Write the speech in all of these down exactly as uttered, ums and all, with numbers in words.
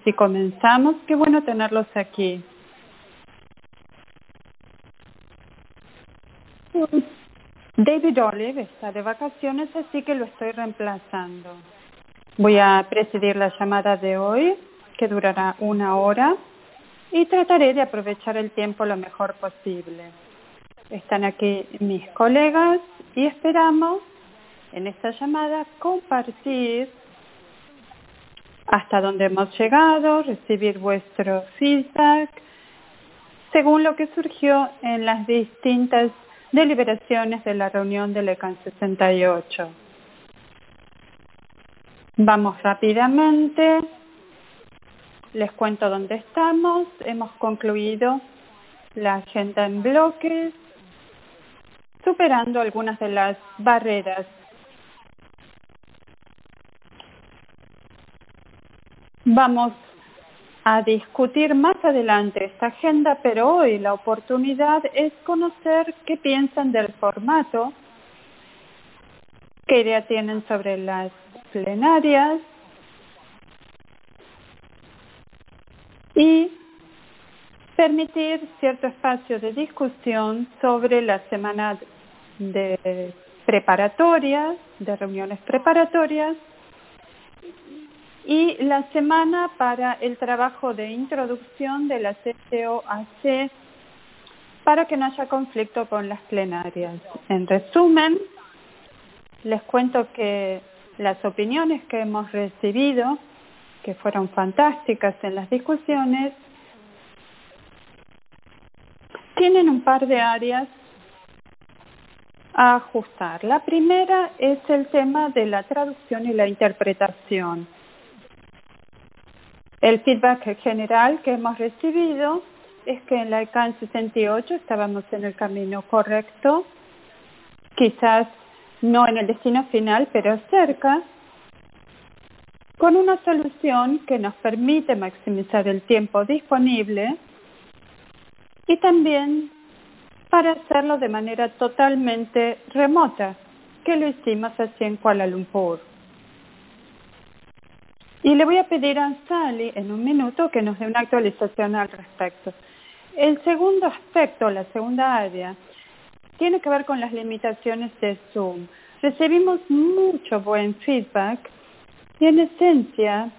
Si comenzamos, qué bueno tenerlos aquí. David Olive está de vacaciones, así que lo estoy reemplazando. Voy a presidir la llamada de hoy, que durará una hora, y trataré de aprovechar el tiempo lo mejor posible. Están aquí mis colegas y esperamos en esta llamada compartir hasta dónde hemos llegado, recibir vuestro feedback, según lo que surgió en las distintas deliberaciones de la reunión del E C A N sesenta y ocho. Vamos rápidamente, les cuento dónde estamos. Hemos concluido la agenda en bloques, superando algunas de las barreras. Vamos a discutir más adelante esta agenda, pero hoy la oportunidad es conocer qué piensan del formato, qué idea tienen sobre las plenarias y permitir cierto espacio de discusión sobre la semana de preparatorias, de reuniones preparatorias, y la semana para el trabajo de introducción de la C C O A C para que no haya conflicto con las plenarias. En resumen, les cuento que las opiniones que hemos recibido, que fueron fantásticas en las discusiones, tienen un par de áreas a ajustar. La primera es el tema de la traducción y la interpretación. El feedback general que hemos recibido es que en la E C A N sesenta y ocho estábamos en el camino correcto, quizás no en el destino final, pero cerca, con una solución que nos permite maximizar el tiempo disponible y también para hacerlo de manera totalmente remota, que lo hicimos así en Kuala Lumpur. Y le voy a pedir a Sally en un minuto que nos dé una actualización al respecto. El segundo aspecto, la segunda área, tiene que ver con las limitaciones de Zoom. Recibimos mucho buen feedback y en esencia,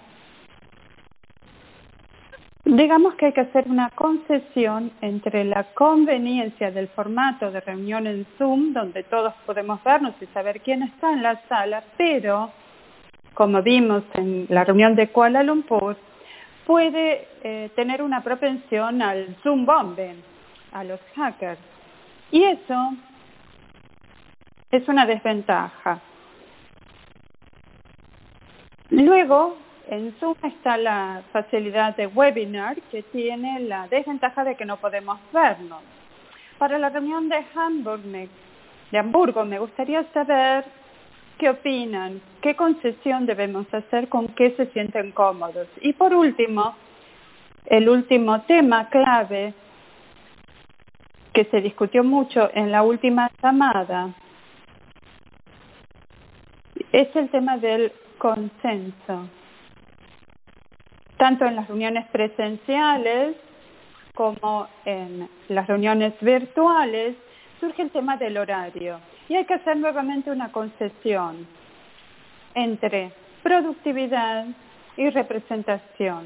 digamos que hay que hacer una concesión entre la conveniencia del formato de reunión en Zoom, donde todos podemos vernos y saber quién está en la sala, pero como vimos en la reunión de Kuala Lumpur, puede eh, tener una propensión al Zoom bombing, a los hackers. Y eso es una desventaja. Luego, en Zoom está la facilidad de webinar, que tiene la desventaja de que no podemos vernos. Para la reunión de Hamburg, me, de Hamburgo, me gustaría saber qué opinan, qué concesión debemos hacer, con qué se sienten cómodos. Y por último, el último tema clave que se discutió mucho en la última llamada es el tema del consenso. Tanto en las reuniones presenciales como en las reuniones virtuales surge el tema del horario. Y hay que hacer nuevamente una concesión entre productividad y representación.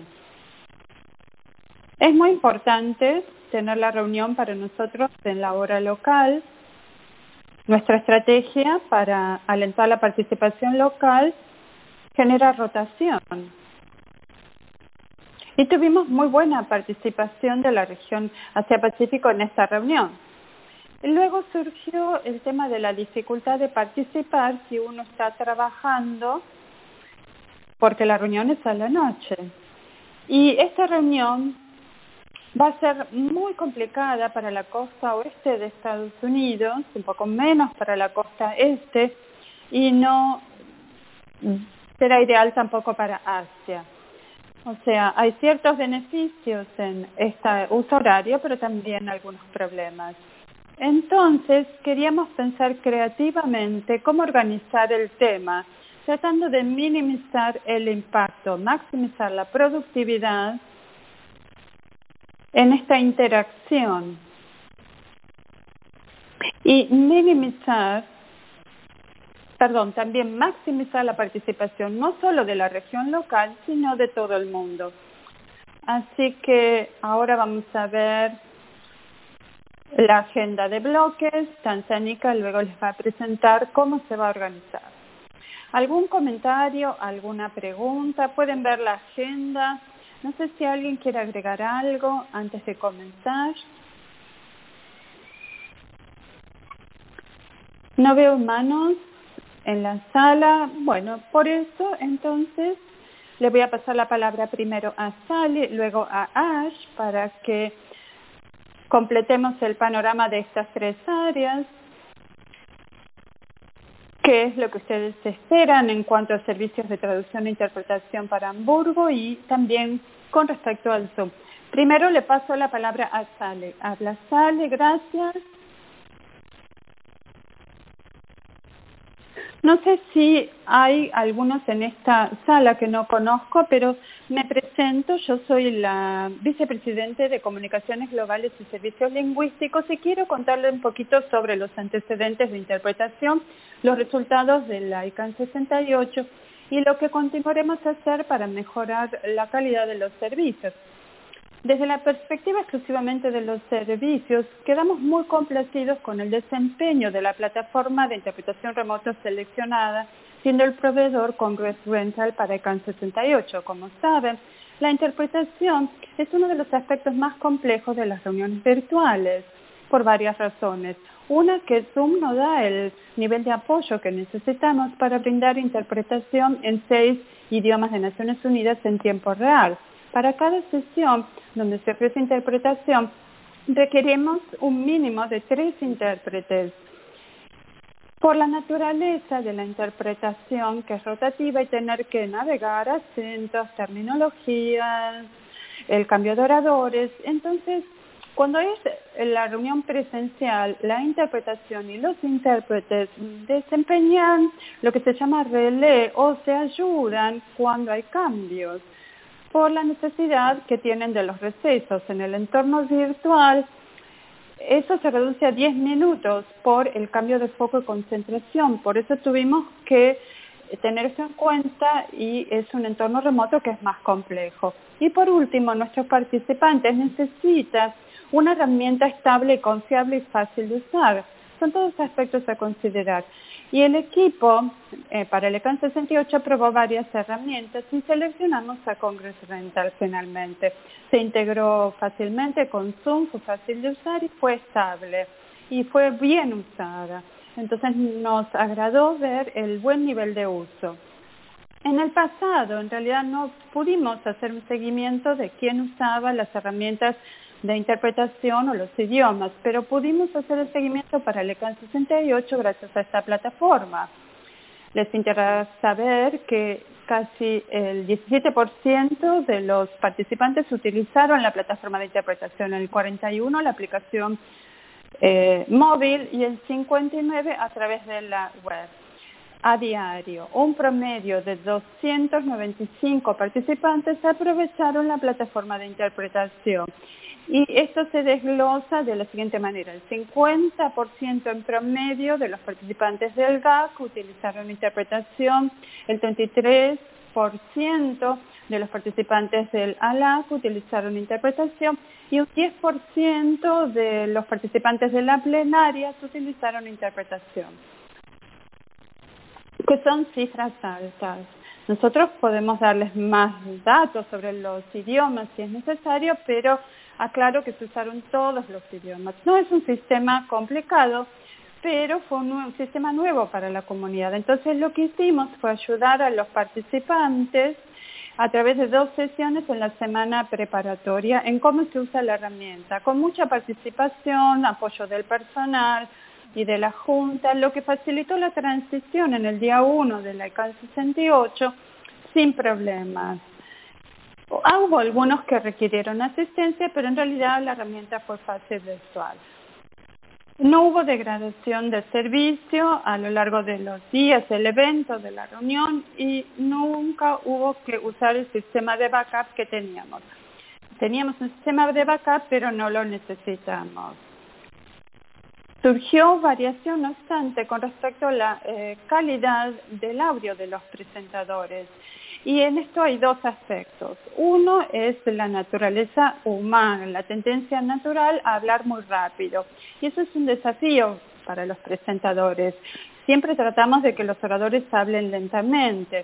Es muy importante tener la reunión para nosotros en la hora local. Nuestra estrategia para alentar la participación local genera rotación. Y tuvimos muy buena participación de la región Asia-Pacífico en esta reunión. Luego surgió el tema de la dificultad de participar si uno está trabajando, porque la reunión es a la noche. Y esta reunión va a ser muy complicada para la costa oeste de Estados Unidos, un poco menos para la costa este, y no será ideal tampoco para Asia. O sea, hay ciertos beneficios en este uso horario, pero también algunos problemas. Entonces, queríamos pensar creativamente cómo organizar el tema tratando de minimizar el impacto, maximizar la productividad en esta interacción y minimizar, perdón, también maximizar la participación no solo de la región local, sino de todo el mundo. Así que ahora vamos a ver la agenda de bloques. Tanzania luego les va a presentar cómo se va a organizar. ¿Algún comentario, alguna pregunta? Pueden ver la agenda. No sé si alguien quiere agregar algo antes de comenzar. No veo manos en la sala. Bueno, por eso entonces le voy a pasar la palabra primero a Sally, luego a Ash, para que completemos el panorama de estas tres áreas. ¿Qué es lo que ustedes esperan en cuanto a servicios de traducción e interpretación para Hamburgo y también con respecto al Zoom? Primero le paso la palabra a Sally. Habla Sally, gracias. No sé si hay algunos en esta sala que no conozco, pero me presento. Yo soy la vicepresidente de Comunicaciones Globales y Servicios Lingüísticos y quiero contarle un poquito sobre los antecedentes de interpretación, los resultados de la I C A N sesenta y ocho y lo que continuaremos a hacer para mejorar la calidad de los servicios. Desde la perspectiva exclusivamente de los servicios, quedamos muy complacidos con el desempeño de la plataforma de interpretación remota seleccionada, siendo el proveedor Congress Rental para I C A N sesenta y ocho. Como saben, la interpretación es uno de los aspectos más complejos de las reuniones virtuales, por varias razones. Una, que Zoom no da el nivel de apoyo que necesitamos para brindar interpretación en seis idiomas de Naciones Unidas en tiempo real. Para cada sesión donde se ofrece interpretación, requerimos un mínimo de tres intérpretes. Por la naturaleza de la interpretación, que es rotativa, y tener que navegar acentos, terminologías, el cambio de oradores, entonces, cuando es la reunión presencial, la interpretación y los intérpretes desempeñan lo que se llama relé o se ayudan cuando hay cambios, por la necesidad que tienen de los recesos. En el entorno virtual, eso se reduce a diez minutos por el cambio de foco y concentración. Por eso tuvimos que tener eso en cuenta y es un entorno remoto que es más complejo. Y por último, nuestros participantes necesitan una herramienta estable y confiable y fácil de usar. Son todos aspectos a considerar. Y el equipo eh, para el I C A N sesenta y ocho aprobó varias herramientas y seleccionamos a Congress Rental finalmente. Se integró fácilmente con Zoom, fue fácil de usar y fue estable. Y fue bien usada. Entonces nos agradó ver el buen nivel de uso. En el pasado, en realidad, no pudimos hacer un seguimiento de quién usaba las herramientas de interpretación o los idiomas, pero pudimos hacer el seguimiento para el I C A N sesenta y ocho gracias a esta plataforma. Les interesa saber que casi el diecisiete por ciento de los participantes utilizaron la plataforma de interpretación, el cuarenta y uno por ciento la aplicación eh, móvil y el cincuenta y nueve por ciento a través de la web. A diario, un promedio de doscientos noventa y cinco participantes aprovecharon la plataforma de interpretación. Y esto se desglosa de la siguiente manera. El cincuenta por ciento en promedio de los participantes del G A C utilizaron interpretación, el treinta y tres por ciento de los participantes del A L A C utilizaron interpretación y un diez por ciento de los participantes de la plenaria utilizaron interpretación, que son cifras altas. Nosotros podemos darles más datos sobre los idiomas si es necesario, pero aclaro que se usaron todos los idiomas. No es un sistema complicado, pero fue un, un sistema nuevo para la comunidad. Entonces lo que hicimos fue ayudar a los participantes a través de dos sesiones en la semana preparatoria en cómo se usa la herramienta, con mucha participación, apoyo del personal y de la Junta, lo que facilitó la transición en el día uno de la I C A N sesenta y ocho sin problemas. Hubo algunos que requirieron asistencia, pero en realidad la herramienta fue fácil de usar. No hubo degradación de servicio a lo largo de los días del evento, de la reunión, y nunca hubo que usar el sistema de backup que teníamos. Teníamos un sistema de backup, pero no lo necesitamos. Surgió variación, no obstante, con respecto a la eh, calidad del audio de los presentadores. Y en esto hay dos aspectos. Uno es la naturaleza humana, la tendencia natural a hablar muy rápido. Y eso es un desafío para los presentadores. Siempre tratamos de que los oradores hablen lentamente.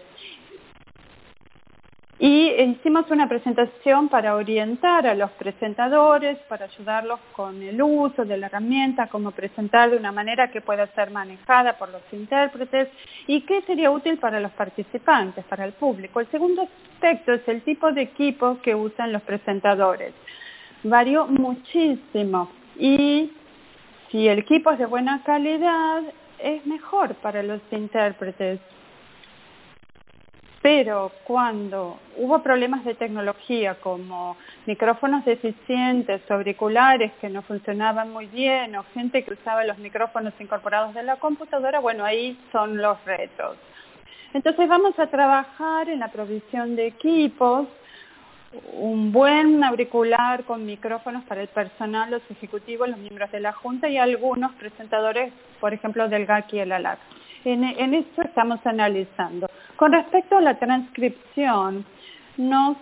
Y hicimos una presentación para orientar a los presentadores, para ayudarlos con el uso de la herramienta, cómo presentar de una manera que pueda ser manejada por los intérpretes y qué sería útil para los participantes, para el público. El segundo aspecto es el tipo de equipo que usan los presentadores. Varió muchísimo y si el equipo es de buena calidad, es mejor para los intérpretes. Pero cuando hubo problemas de tecnología como micrófonos deficientes, auriculares que no funcionaban muy bien o gente que usaba los micrófonos incorporados de la computadora, bueno, ahí son los retos. Entonces vamos a trabajar en la provisión de equipos, un buen auricular con micrófonos para el personal, los ejecutivos, los miembros de la Junta y algunos presentadores, por ejemplo, del G A C y el ALAC. En, en esto estamos analizando. Con respecto a la transcripción, nos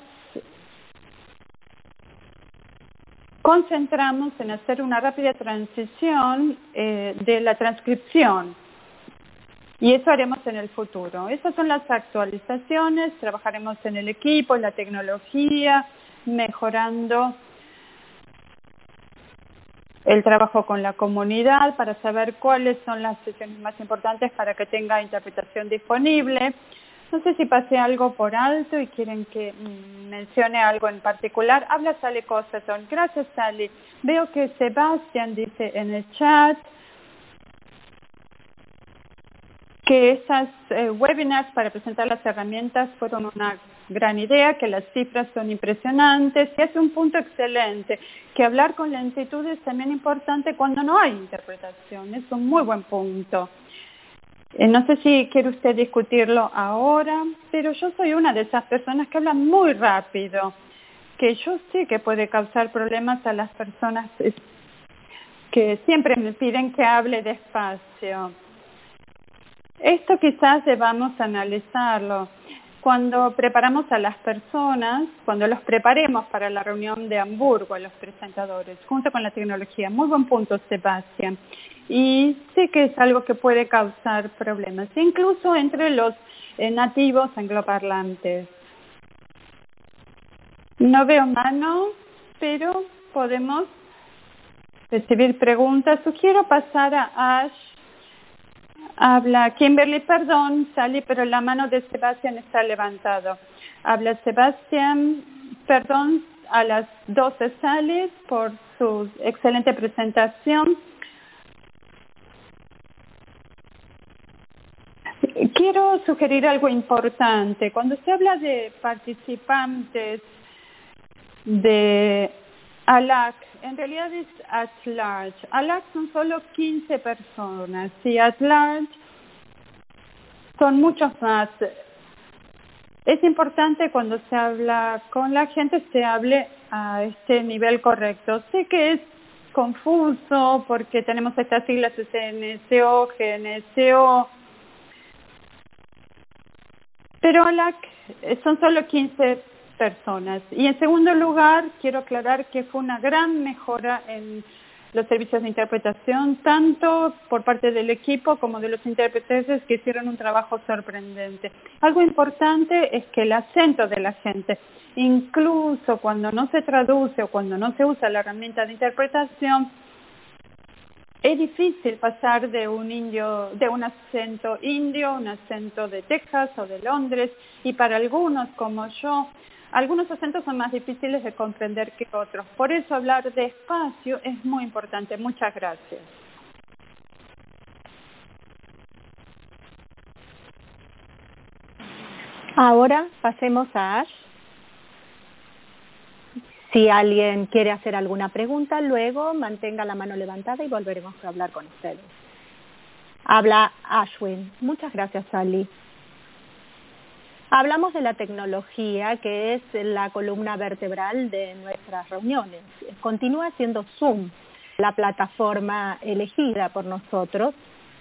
concentramos en hacer una rápida transición eh, de la transcripción. Y eso haremos en el futuro. Esas son las actualizaciones, trabajaremos en el equipo, en la tecnología, mejorando el trabajo con la comunidad para saber cuáles son las sesiones más importantes para que tenga interpretación disponible. No sé si pasé algo por alto y quieren que mm, mencione algo en particular. Habla Sally Costerton. Gracias, Sally. Veo que Sebastián dice en el chat que esas eh, webinars para presentar las herramientas fueron una gran idea, que las cifras son impresionantes y es un punto excelente, que hablar con lentitud es también importante cuando no hay interpretación, es un muy buen punto. Eh, no sé si quiere usted discutirlo ahora, pero yo soy una de esas personas que hablan muy rápido, que yo sé que puede causar problemas a las personas que siempre me piden que hable despacio. Esto quizás debamos analizarlo. Cuando preparamos a las personas, cuando los preparemos para la reunión de Hamburgo, a los presentadores, junto con la tecnología. Muy buen punto, Sebastián. Y sé que es algo que puede causar problemas, incluso entre los eh, nativos angloparlantes. No veo manos, pero podemos recibir preguntas. Sugiero pasar a Ash. Habla Kimberly, perdón, Sally, pero la mano de Sebastián está levantado. Habla Sebastián, perdón, a las doce Sally por su excelente presentación. Quiero sugerir algo importante. Cuando se habla de participantes de ALAC, en realidad es at large. ALAC son solo quince personas y at large son muchos más. Es importante cuando se habla con la gente, se hable a este nivel correcto. Sé que es confuso porque tenemos estas siglas S N S O, G N S O, pero ALAC son solo quince personas. Y en segundo lugar, quiero aclarar que fue una gran mejora en los servicios de interpretación, tanto por parte del equipo como de los intérpretes que hicieron un trabajo sorprendente. Algo importante es que el acento de la gente, incluso cuando no se traduce o cuando no se usa la herramienta de interpretación, es difícil pasar de un indio, de un acento indio a un acento de Texas o de Londres, y para algunos como yo, algunos acentos son más difíciles de comprender que otros. Por eso hablar despacio es muy importante. Muchas gracias. Ahora pasemos a Ash. Si alguien quiere hacer alguna pregunta, luego mantenga la mano levantada y volveremos a hablar con ustedes. Habla Ashwin. Muchas gracias, Sally. Hablamos de la tecnología, que es la columna vertebral de nuestras reuniones. Continúa siendo Zoom la plataforma elegida por nosotros.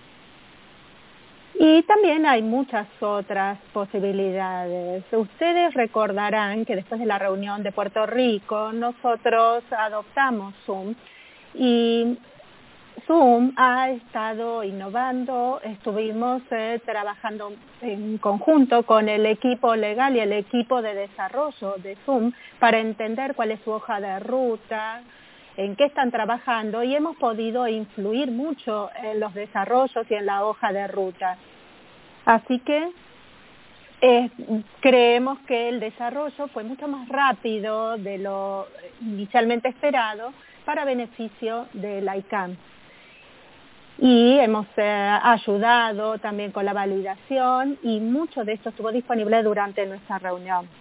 Y también hay muchas otras posibilidades. Ustedes recordarán que después de la reunión de Puerto Rico, nosotros adoptamos Zoom y Zoom ha estado innovando. Estuvimos eh, trabajando en conjunto con el equipo legal y el equipo de desarrollo de Zoom para entender cuál es su hoja de ruta, en qué están trabajando, y hemos podido influir mucho en los desarrollos y en la hoja de ruta. Así que eh, creemos que el desarrollo fue mucho más rápido de lo inicialmente esperado para beneficio de la I C A M. Y hemos eh, ayudado también con la validación y mucho de esto estuvo disponible durante nuestra reunión.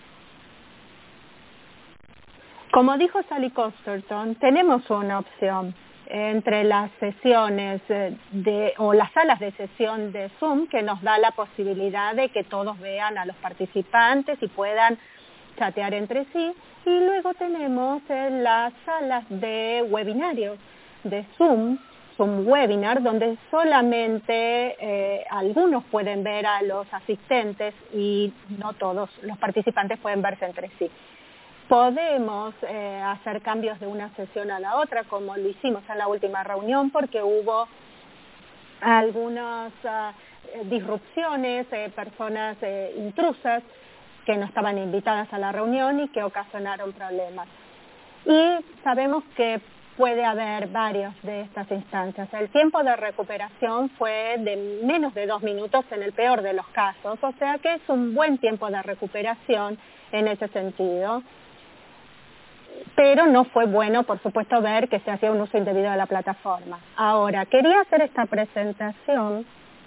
Como dijo Sally Costerton, tenemos una opción entre las sesiones de, o las salas de sesión de Zoom, que nos da la posibilidad de que todos vean a los participantes y puedan chatear entre sí. Y luego tenemos eh, las salas de webinarios de Zoom, Zoom Webinar, donde solamente eh, algunos pueden ver a los asistentes y no todos los participantes pueden verse entre sí. Podemos eh, hacer cambios de una sesión a la otra, como lo hicimos en la última reunión, porque hubo algunas uh, disrupciones, eh, personas eh, intrusas que no estaban invitadas a la reunión y que ocasionaron problemas. Y sabemos que puede haber varias de estas instancias. El tiempo de recuperación fue de menos de dos minutos en el peor de los casos, o sea que es un buen tiempo de recuperación en ese sentido. Pero no fue bueno, por supuesto, ver que se hacía un uso indebido de la plataforma. Ahora, quería hacer esta presentación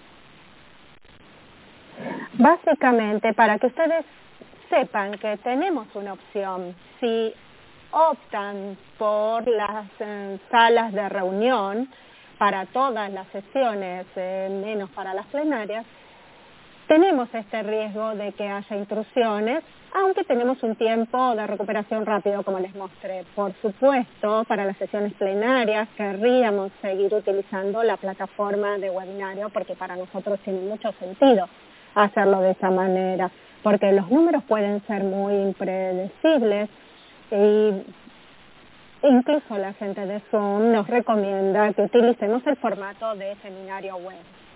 básicamente para que ustedes sepan que tenemos una opción. Si optan por las eh, salas de reunión para todas las sesiones, eh, menos para las plenarias, tenemos este riesgo de que haya intrusiones, aunque tenemos un tiempo de recuperación rápido, como les mostré. Por supuesto, para las sesiones plenarias querríamos seguir utilizando la plataforma de webinario, porque para nosotros tiene mucho sentido hacerlo de esa manera, porque los números pueden ser muy impredecibles y incluso la gente de Zoom nos recomienda que utilicemos el formato de seminario web.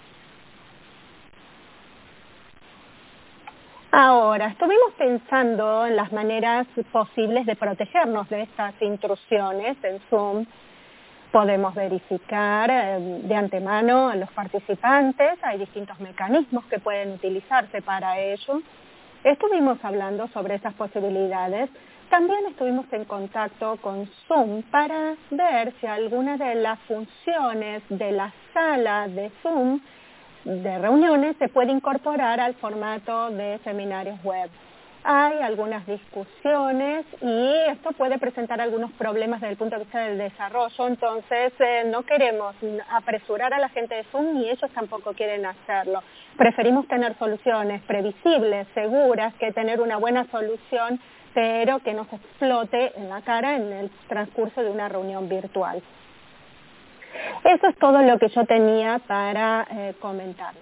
Ahora, estuvimos pensando en las maneras posibles de protegernos de estas intrusiones en Zoom. Podemos verificar eh, de antemano a los participantes, hay distintos mecanismos que pueden utilizarse para ello. Estuvimos hablando sobre esas posibilidades. También estuvimos en contacto con Zoom para ver si alguna de las funciones de la sala de Zoom de reuniones se puede incorporar al formato de seminarios web. Hay algunas discusiones y esto puede presentar algunos problemas desde el punto de vista del desarrollo, entonces eh, no queremos apresurar a la gente de Zoom y ellos tampoco quieren hacerlo. Preferimos tener soluciones previsibles, seguras, que tener una buena solución, pero que no se explote en la cara en el transcurso de una reunión virtual. Eso es todo lo que yo tenía para eh, comentarles.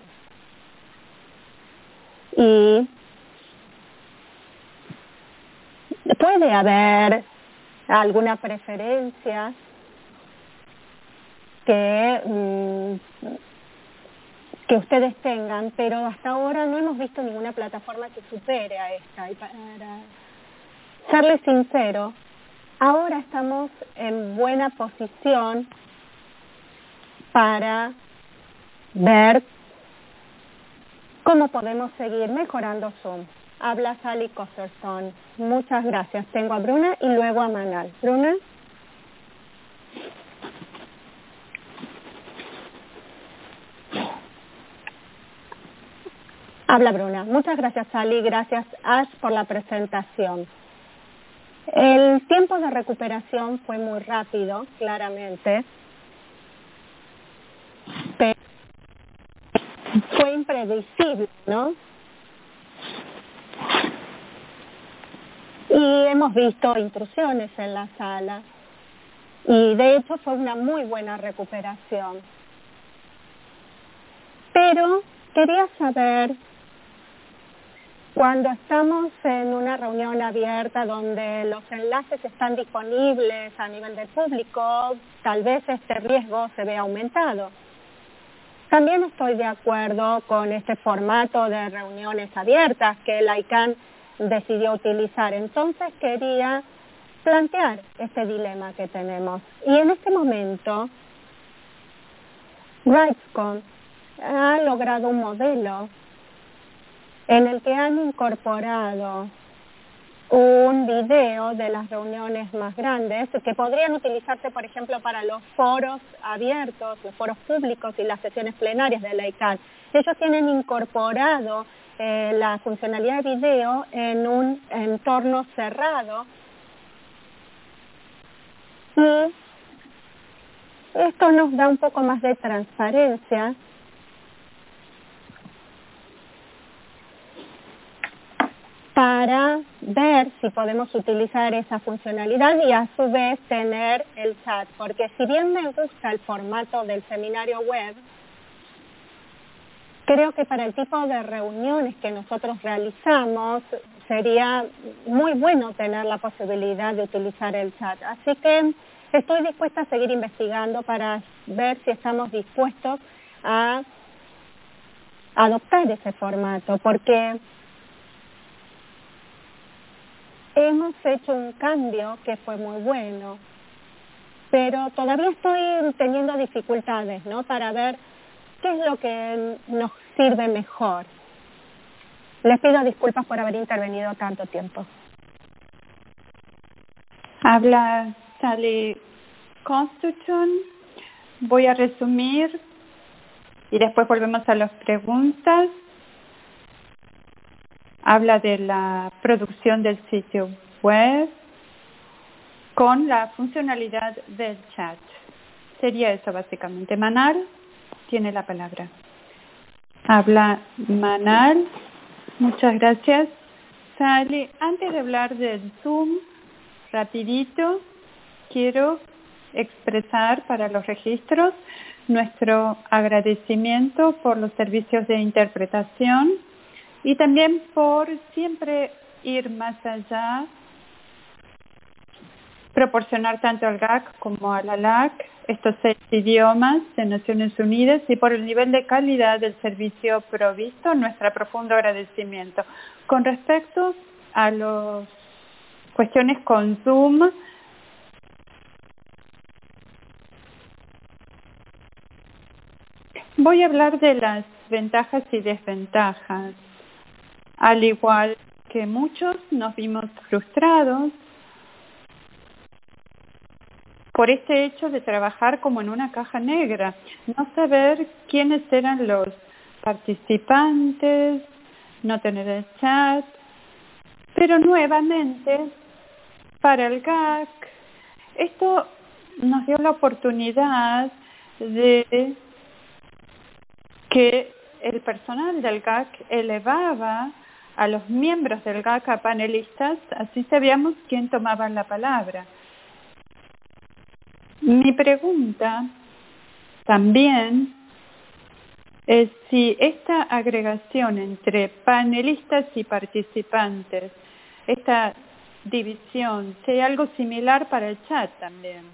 Y puede haber alguna preferencia que, mmm, que ustedes tengan, pero hasta ahora no hemos visto ninguna plataforma que supere a esta. Y para serles sincero, ahora estamos en buena posición para ver cómo podemos seguir mejorando Zoom. Habla Sally Costerton. Muchas gracias. Tengo a Bruna y luego a Manal. Bruna. Habla Bruna. Muchas gracias, Sally. Gracias, Ash, por la presentación. El El tiempo de recuperación fue muy rápido, claramente, pero fue impredecible, ¿no? Y hemos visto intrusiones en la sala y de hecho fue una muy buena recuperación. Pero quería saber, cuando estamos en una reunión abierta donde los enlaces están disponibles a nivel del público, tal vez este riesgo se ve aumentado. También estoy de acuerdo con este formato de reuniones abiertas que la I C A N decidió utilizar. Entonces quería plantear este dilema que tenemos. Y en este momento, RightsCon ha logrado un modelo en el que han incorporado un video de las reuniones más grandes que podrían utilizarse, por ejemplo, para los foros abiertos, los foros públicos y las sesiones plenarias de la I C A N. Ellos tienen incorporado eh, la funcionalidad de video en un entorno cerrado y esto nos da un poco más de transparencia para ver si podemos utilizar esa funcionalidad y a su vez tener el chat, porque si bien me gusta el formato del seminario web, creo que para el tipo de reuniones que nosotros realizamos sería muy bueno tener la posibilidad de utilizar el chat. Así que estoy dispuesta a seguir investigando para ver si estamos dispuestos a adoptar ese formato, porque hemos hecho un cambio que fue muy bueno, pero todavía estoy teniendo dificultades, ¿no? Para ver qué es lo que nos sirve mejor. Les pido disculpas por haber intervenido tanto tiempo. Habla Sally Consterton. Voy a resumir y después volvemos a las preguntas. Habla de la producción del sitio web con la funcionalidad del chat. Sería eso básicamente. Manal tiene la palabra. Habla Manal. Muchas gracias, Sally. Antes de hablar del Zoom, rapidito, quiero expresar para los registros nuestro agradecimiento por los servicios de interpretación y también por siempre ir más allá, proporcionar tanto al G A C como a la L A C estos seis idiomas de Naciones Unidas y por el nivel de calidad del servicio provisto, nuestro profundo agradecimiento. Con respecto a las cuestiones con Zoom, voy a hablar de las ventajas y desventajas. Al igual que muchos, nos vimos frustrados por este hecho de trabajar como en una caja negra, no saber quiénes eran los participantes, no tener el chat, pero nuevamente para el G A C esto nos dio la oportunidad de que el personal del G A C elevaba a los miembros del G A C a panelistas, así sabíamos quién tomaba la palabra. Mi pregunta también es si esta agregación entre panelistas y participantes, esta división, sea algo similar para el chat también.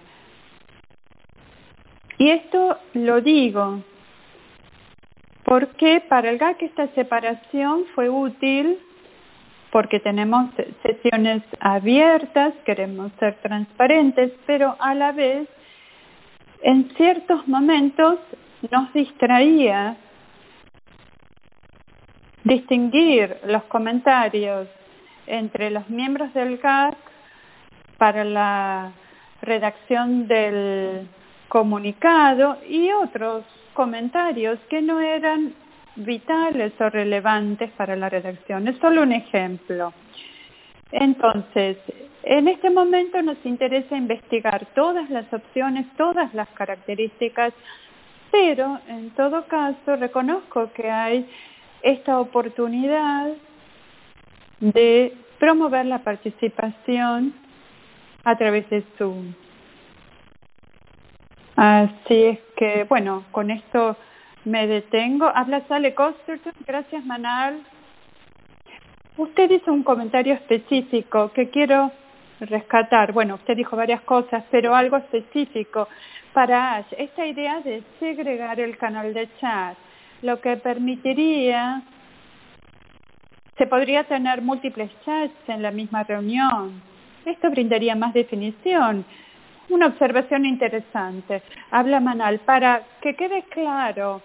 Y esto lo digo porque para el G A C esta separación fue útil porque tenemos sesiones abiertas, queremos ser transparentes, pero a la vez en ciertos momentos nos distraía distinguir los comentarios entre los miembros del G A C para la redacción del comunicado y otros comentarios que no eran vitales o relevantes para la redacción. Es solo un ejemplo. Entonces, En este momento nos interesa investigar todas las opciones, todas las características, pero en todo caso reconozco que hay esta oportunidad de promover la participación a través de Zoom. Así es que, bueno, con esto me detengo. Habla Sally Costerton. Gracias, Manal. Usted hizo un comentario específico que quiero rescatar. Bueno, usted dijo varias cosas, pero algo específico para Ash. Esta idea de segregar el canal de chat, lo que permitiría, se podría tener múltiples chats en la misma reunión. Esto brindaría más definición. Una observación interesante. Habla Manal, para que quede claro,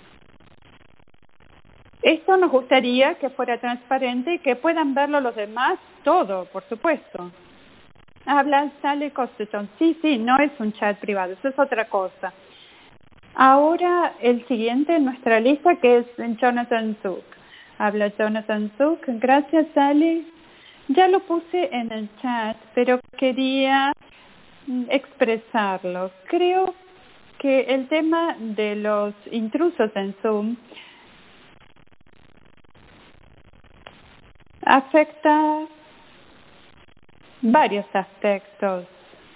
esto nos gustaría que fuera transparente y que puedan verlo los demás, todo, por supuesto. Habla Sally Costerton. Sí, sí, no es un chat privado, eso es otra cosa. Ahora el siguiente en nuestra lista, que es Jonathan Zook. Habla Jonathan Zook. Gracias, Sally. Ya lo puse en el chat, pero quería expresarlo. Creo que el tema de los intrusos en Zoom afecta varios aspectos.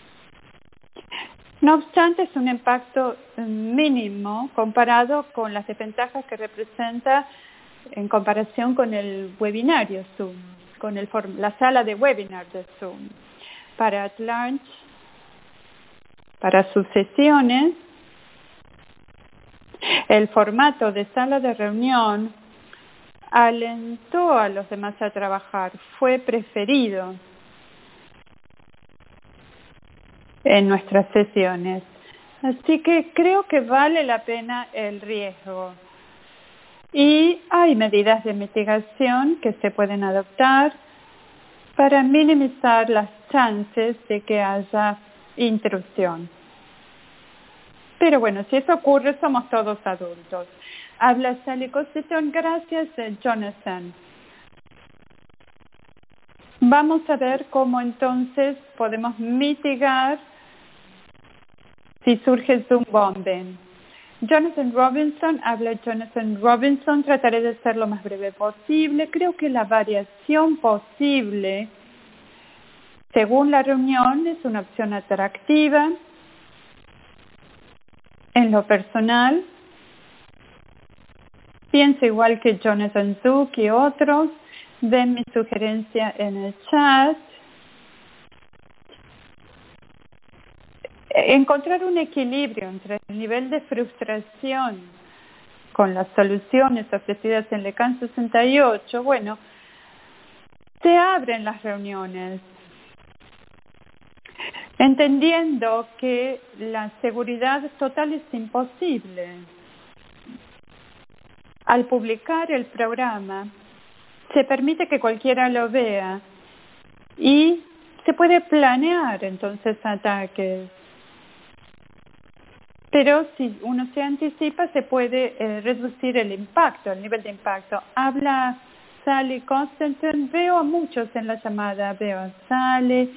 No obstante, es un impacto mínimo comparado con las desventajas que representa en comparación con el webinario Zoom, con el, la sala de webinar de Zoom. Para At Large, para sus sesiones, el formato de sala de reunión alentó a los demás a trabajar, fue preferido en nuestras sesiones. Así que creo que vale la pena el riesgo. Y hay medidas de mitigación que se pueden adoptar para minimizar las chances de que haya intrusión. Pero bueno, si eso ocurre, somos todos adultos. Habla Sally Costerton. Gracias, Jonathan. Vamos a ver cómo entonces podemos mitigar si surge Zoom bombing. Jonathan Robinson, habla Jonathan Robinson. Trataré de ser lo más breve posible. Creo que la variación posible, según la reunión, es una opción atractiva. En lo personal, pienso igual que Jonathan Zook y otros. Ven mi sugerencia en el chat. Encontrar un equilibrio entre el nivel de frustración con las soluciones ofrecidas en Lecan sesenta y ocho, bueno, se abren las reuniones, entendiendo que la seguridad total es imposible. Al publicar el programa, se permite que cualquiera lo vea y se puede planear entonces ataques. Pero si uno se anticipa, se puede eh, reducir el impacto, el nivel de impacto. Habla Sally Costerton. Veo a muchos en la llamada. Veo a Sally.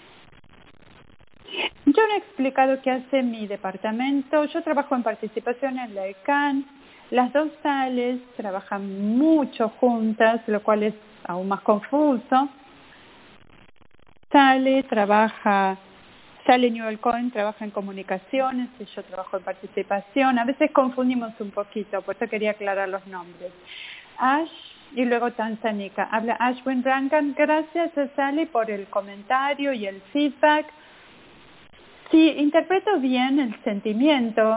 Yo no he explicado qué hace mi departamento. Yo trabajo en participación en la ECAN. Las dos Sallys trabajan mucho juntas, lo cual es aún más confuso. Sally trabaja... Sally Newell Cohen trabaja en comunicaciones y yo trabajo en participación. A veces confundimos un poquito, por eso quería aclarar los nombres. Ash y luego Tanzania. Habla Ashwin Rangan. Gracias a Sally por el comentario y el feedback. Si interpreto bien el sentimiento,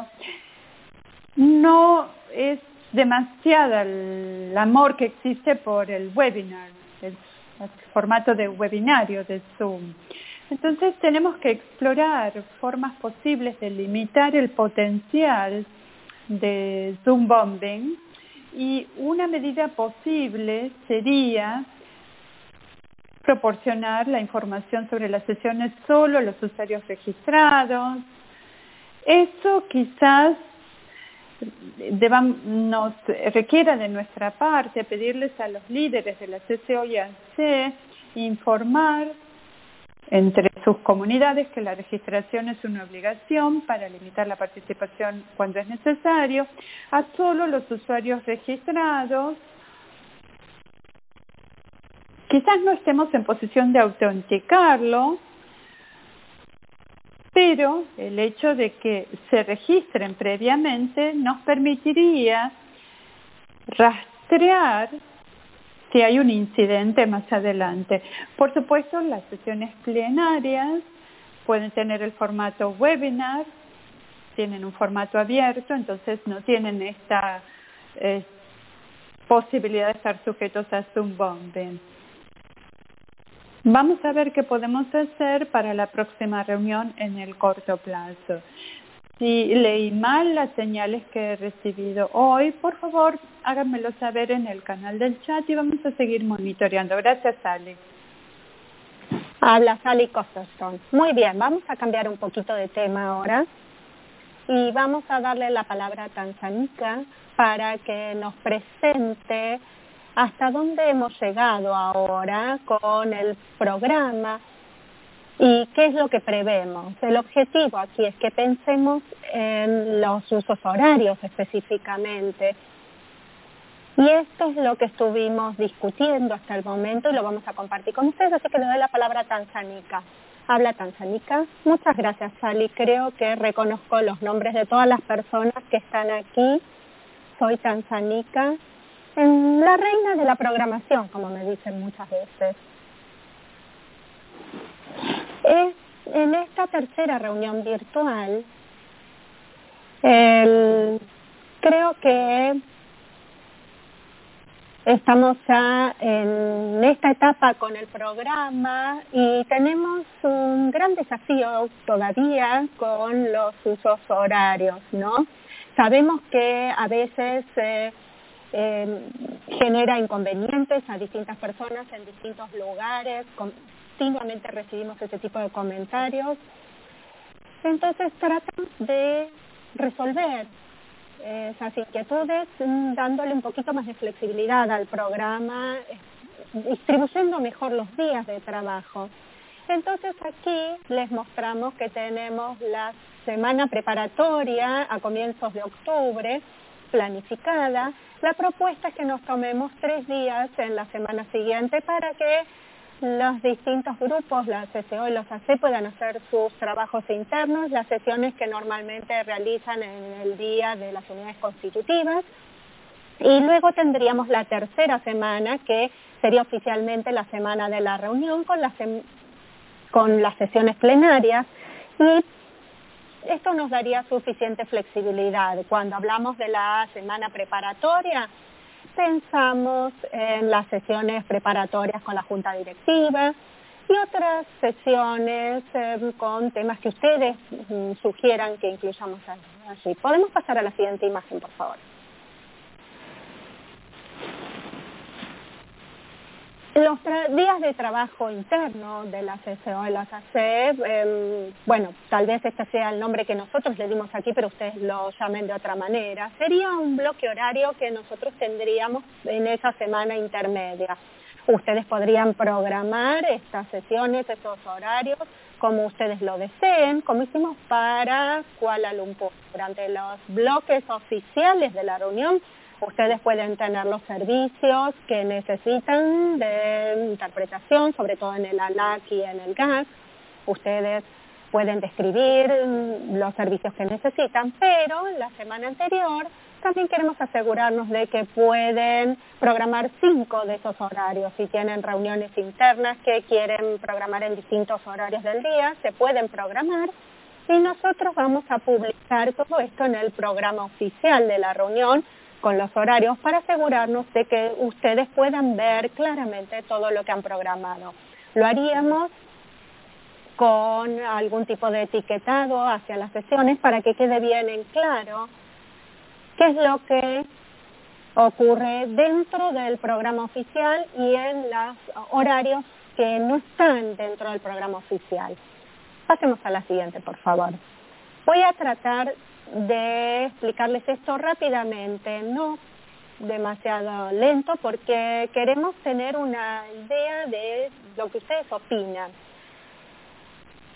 no es demasiado el amor que existe por el webinar, el, el formato de webinario de Zoom. Entonces tenemos que explorar formas posibles de limitar el potencial de Zoom bombing y una medida posible sería proporcionar la información sobre las sesiones solo a los usuarios registrados. Eso quizás deban, nos requiera de nuestra parte pedirles a los líderes de la C C O y A C informar entre sus comunidades que la registración es una obligación para limitar la participación cuando es necesario, a solo los usuarios registrados. Quizás no estemos en posición de autenticarlo, pero el hecho de que se registren previamente nos permitiría rastrear si hay un incidente más adelante. Por supuesto, las sesiones plenarias pueden tener el formato webinar, tienen un formato abierto, entonces no tienen esta eh, posibilidad de estar sujetos a Zoom bombing. Vamos a ver qué podemos hacer para la próxima reunión en el corto plazo. Si leí mal las señales que he recibido hoy, por favor, háganmelo saber en el canal del chat y vamos a seguir monitoreando. Gracias, Sally. Habla Sally Costerton. Muy bien, vamos a cambiar un poquito de tema ahora y vamos a darle la palabra a Tanzanita para que nos presente hasta dónde hemos llegado ahora con el programa y qué es lo que prevemos. El objetivo aquí es que pensemos en los usos horarios específicamente. Y esto es lo que estuvimos discutiendo hasta el momento y lo vamos a compartir con ustedes, así que le doy la palabra a Tanzanita. Habla Tanzanita. Muchas gracias, Sally. Creo que reconozco los nombres de todas las personas que están aquí. Soy Tanzanita, la reina de la programación, como me dicen muchas veces. Es en esta tercera reunión virtual, el, creo que estamos ya en esta etapa con el programa y tenemos un gran desafío todavía con los usos horarios, ¿no? Sabemos que a veces eh, eh, genera inconvenientes a distintas personas en distintos lugares, continuamente recibimos ese tipo de comentarios. Entonces tratamos de resolver esas inquietudes dándole un poquito más de flexibilidad al programa, distribuyendo mejor los días de trabajo. Entonces aquí les mostramos que tenemos la semana preparatoria a comienzos de octubre planificada. La propuesta es que nos tomemos tres días en la semana siguiente para que los distintos grupos, la C C O y los A C, puedan hacer sus trabajos internos, las sesiones que normalmente realizan en el día de las unidades constitutivas. Y luego tendríamos la tercera semana, que sería oficialmente la semana de la reunión con las, con las sesiones plenarias. Y esto nos daría suficiente flexibilidad. Cuando hablamos de la semana preparatoria, pensamos en las sesiones preparatorias con la Junta Directiva y otras sesiones eh, con temas que ustedes mm, sugieran que incluyamos allí. ¿Podemos pasar a la siguiente imagen, por favor? Los días de trabajo interno de la C C O y las A C, eh, bueno, tal vez este sea el nombre que nosotros le dimos aquí, pero ustedes lo llamen de otra manera. Sería un bloque horario que nosotros tendríamos en esa semana intermedia. Ustedes podrían programar estas sesiones, estos horarios, como ustedes lo deseen, como hicimos para Kuala Lumpur. Durante los bloques oficiales de la reunión, ustedes pueden tener los servicios que necesitan de interpretación, sobre todo en el A L A C y en el G A C. Ustedes pueden describir los servicios que necesitan, pero la semana anterior también queremos asegurarnos de que pueden programar cinco de esos horarios. Si tienen reuniones internas que quieren programar en distintos horarios del día, se pueden programar. Y nosotros vamos a publicar todo esto en el programa oficial de la reunión, con los horarios, para asegurarnos de que ustedes puedan ver claramente todo lo que han programado. Lo haríamos con algún tipo de etiquetado hacia las sesiones para que quede bien en claro qué es lo que ocurre dentro del programa oficial y en los horarios que no están dentro del programa oficial. Pasemos a la siguiente, por favor. Voy a tratar de explicarles esto rápidamente, no demasiado lento, porque queremos tener una idea de lo que ustedes opinan.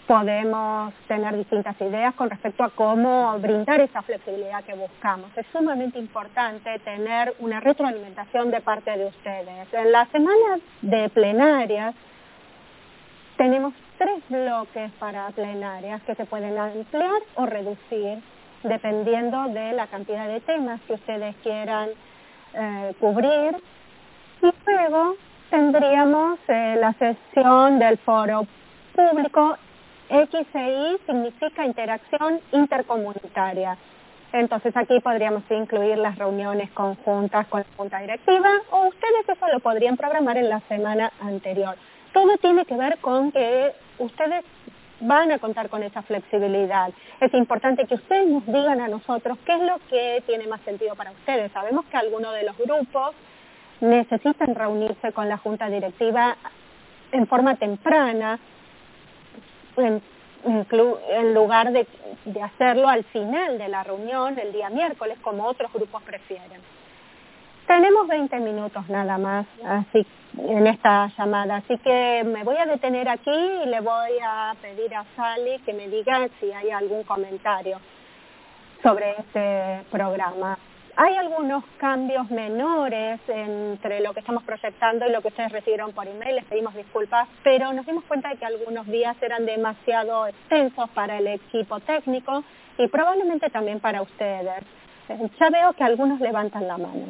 podemos tener distintas ideas con respecto a cómo brindar esa flexibilidad que buscamos. Es sumamente importante tener una retroalimentación de parte de ustedes. En la semana de plenarias tenemos tres bloques para plenarias que se pueden ampliar o reducir dependiendo de la cantidad de temas que ustedes quieran eh, cubrir. Y luego tendríamos eh, la sesión del foro público. X E I significa interacción intercomunitaria. Entonces aquí podríamos incluir las reuniones conjuntas con la junta directiva o ustedes eso lo podrían programar en la semana anterior. Todo tiene que ver con que ustedes van a contar con esa flexibilidad. Es importante que ustedes nos digan a nosotros qué es lo que tiene más sentido para ustedes. Sabemos que algunos de los grupos necesitan reunirse con la junta directiva en forma temprana, En, en lugar de, de hacerlo al final de la reunión, el día miércoles, como otros grupos prefieren. Tenemos veinte minutos nada más así en esta llamada, así que me voy a detener aquí y le voy a pedir a Sally que me diga si hay algún comentario sobre este programa. Hay algunos cambios menores entre lo que estamos proyectando y lo que ustedes recibieron por email, les pedimos disculpas, pero nos dimos cuenta de que algunos días eran demasiado extensos para el equipo técnico y probablemente también para ustedes. Ya veo que algunos levantan la mano.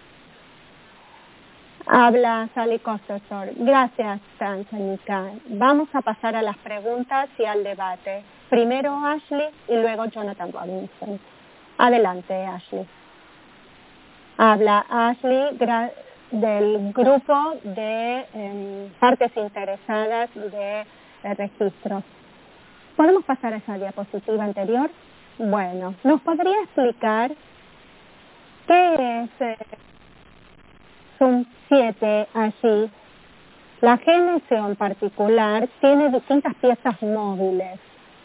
Habla Sally Costersor. Gracias, Tanzania. Vamos a pasar a las preguntas y al debate. Primero Ashley y luego Jonathan Robinson. Adelante, Ashley. Habla Ashley del grupo de eh, partes interesadas de eh, registros. ¿Podemos pasar a esa diapositiva anterior? Bueno, ¿nos podría explicar qué es eh, Zoom siete allí? La G N C O en particular tiene distintas piezas móviles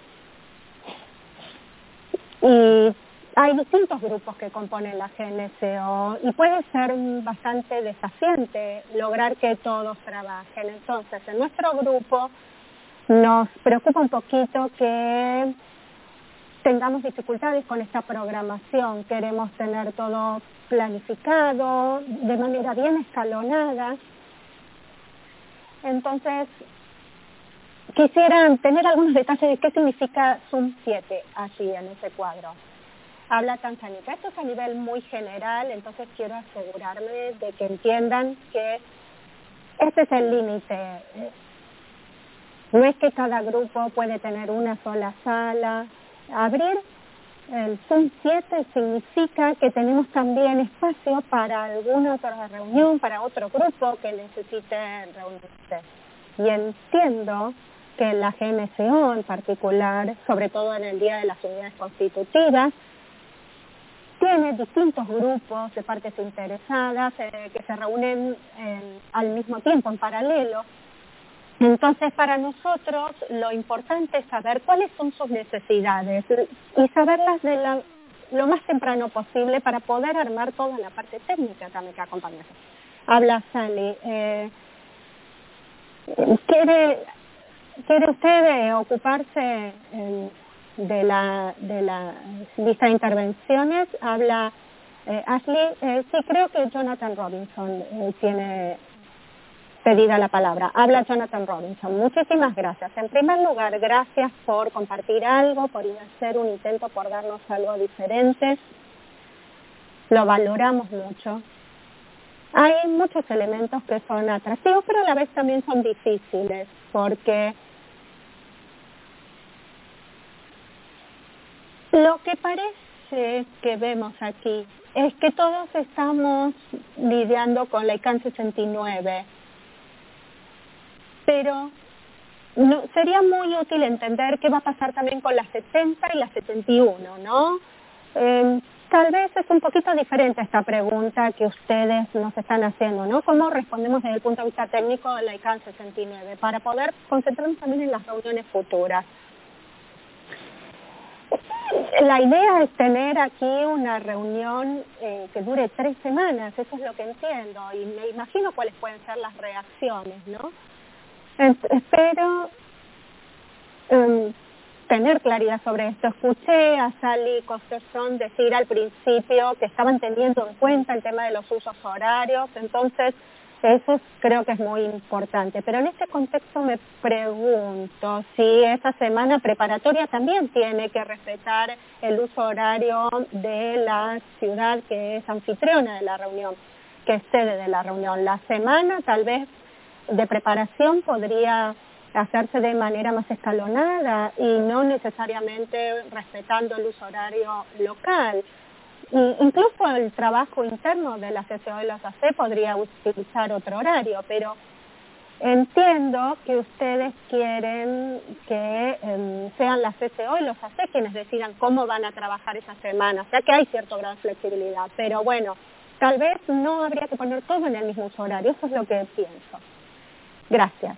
y hay distintos grupos que componen la G N C O y puede ser bastante desafiante lograr que todos trabajen. Entonces, en nuestro grupo nos preocupa un poquito que tengamos dificultades con esta programación. Queremos tener todo planificado, de manera bien escalonada. Entonces, quisieran tener algunos detalles de qué significa Zoom siete allí en ese cuadro. Habla Tanzania. Esto es a nivel muy general, entonces quiero asegurarme de que entiendan que este es el límite. No es que cada grupo puede tener una sola sala. Abrir el Zoom siete significa que tenemos también espacio para alguna otra reunión, para otro grupo que necesite reunirse. Y entiendo que la G N C O en particular, sobre todo en el Día de las Unidades Constitutivas, tiene distintos grupos de partes interesadas eh, que se reúnen eh, al mismo tiempo, en paralelo. Entonces, para nosotros lo importante es saber cuáles son sus necesidades y saberlas de la, lo más temprano posible para poder armar toda la parte técnica también que acompaña. Habla Sally. Eh, ¿quiere, ¿Quiere usted eh, ocuparse eh, de la de la lista de intervenciones? Habla eh, Ashley. Eh, sí, creo que Jonathan Robinson eh, tiene pedida la palabra. Habla Jonathan Robinson. Muchísimas gracias. En primer lugar, gracias por compartir algo, por hacer un intento por darnos algo diferente. Lo valoramos mucho. Hay muchos elementos que son atractivos, pero a la vez también son difíciles, porque lo que parece que vemos aquí es que todos estamos lidiando con la I C A N sesenta y nueve, pero no, sería muy útil entender qué va a pasar también con la setenta y la setenta y uno, ¿no? Eh, tal vez es un poquito diferente esta pregunta que ustedes nos están haciendo, ¿no? ¿Cómo respondemos desde el punto de vista técnico de la I C A N sesenta y nueve para poder concentrarnos también en las reuniones futuras? La idea es tener aquí una reunión eh, que dure tres semanas, eso es lo que entiendo, y me imagino cuáles pueden ser las reacciones, ¿no? Pero um, tener claridad sobre esto. Escuché a Sally Costerson decir al principio que estaban teniendo en cuenta el tema de los usos horarios, entonces eso creo que es muy importante. Pero en este contexto me pregunto si esa semana preparatoria también tiene que respetar el uso horario de la ciudad que es anfitriona de la reunión, que es sede de la reunión. La semana tal vez de preparación podría hacerse de manera más escalonada y no necesariamente respetando el uso horario local. Y incluso el trabajo interno de la C C O y los A C podría utilizar otro horario, pero entiendo que ustedes quieren que eh, sean la C C O y los A C quienes decidan cómo van a trabajar esa semana, o sea que hay cierto grado de flexibilidad, pero bueno, tal vez no habría que poner todo en el mismo uso horario, eso es lo que pienso. Gracias.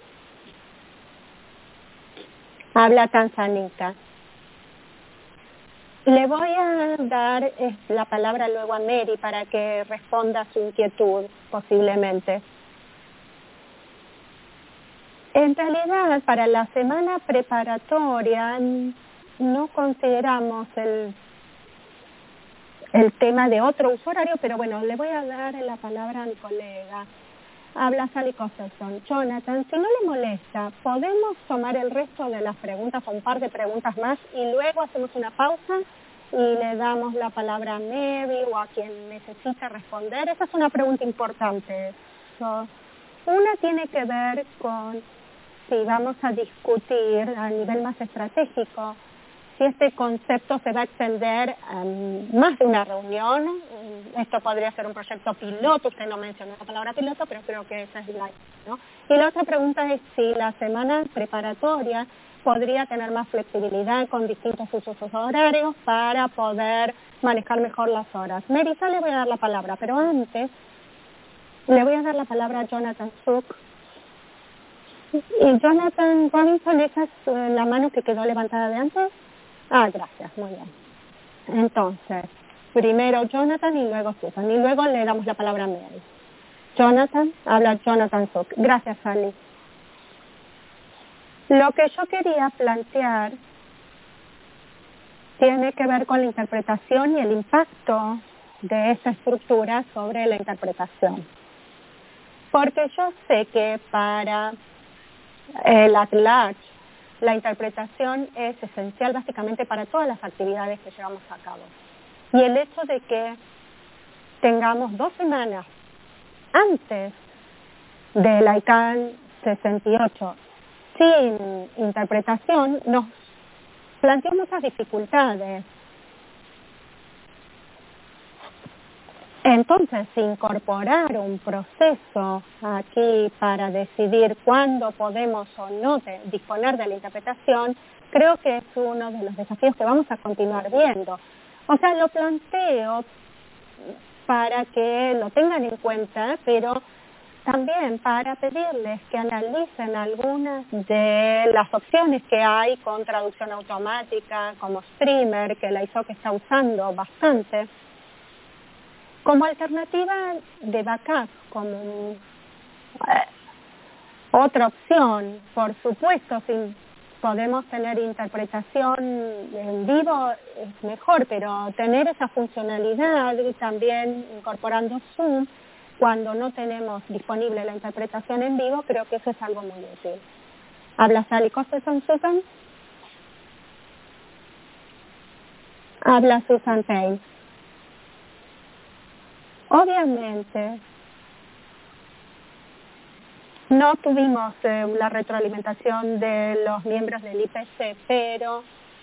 Habla Tanzanita. Le voy a dar eh, la palabra luego a Mary para que responda a su inquietud, posiblemente. En realidad, para la semana preparatoria no consideramos el, el tema de otro uso horario, pero bueno, le voy a dar la palabra a mi colega. Habla Sally Costerson. Jonathan, si no le molesta, ¿podemos tomar el resto de las preguntas o un par de preguntas más y luego hacemos una pausa y le damos la palabra a Mary o a quien necesite responder? Esa es una pregunta importante. So, una tiene que ver con si vamos a discutir a nivel más estratégico si este concepto se va a extender a más de una reunión. Esto podría ser un proyecto piloto, usted no mencionó la palabra piloto, pero creo que esa es la, ¿no? Y la otra pregunta es si la semana preparatoria podría tener más flexibilidad con distintos usos horarios para poder manejar mejor las horas. Marisa, le voy a dar la palabra, pero antes le voy a dar la palabra a Jonathan Zook. Y Jonathan Robinson, ¿esa es la mano que quedó levantada de antes? Ah, gracias, muy bien. Entonces, primero Jonathan y luego Susan. Y luego le damos la palabra a Mary. Jonathan, habla Jonathan Zook. Gracias, Sally. Lo que yo quería plantear tiene que ver con la interpretación y el impacto de esta estructura sobre la interpretación. Porque yo sé que para el at large, la interpretación es esencial básicamente para todas las actividades que llevamos a cabo. Y el hecho de que tengamos dos semanas antes del I C A N sesenta y ocho sin interpretación nos planteó muchas dificultades. Entonces, incorporar un proceso aquí para decidir cuándo podemos o no de, disponer de la interpretación, creo que es uno de los desafíos que vamos a continuar viendo. O sea, lo planteo para que lo tengan en cuenta, pero también para pedirles que analicen algunas de las opciones que hay con traducción automática, como Streamer, que la I S O C está usando bastante, como alternativa de backup, como eh, otra opción. Por supuesto, si podemos tener interpretación en vivo es mejor, pero tener esa funcionalidad y también incorporando Zoom cuando no tenemos disponible la interpretación en vivo, creo que eso es algo muy útil. ¿Habla Sally Costerson, Susan? Habla Susan Payne. Obviamente, no tuvimos eh, la retroalimentación de los miembros del I P C, pero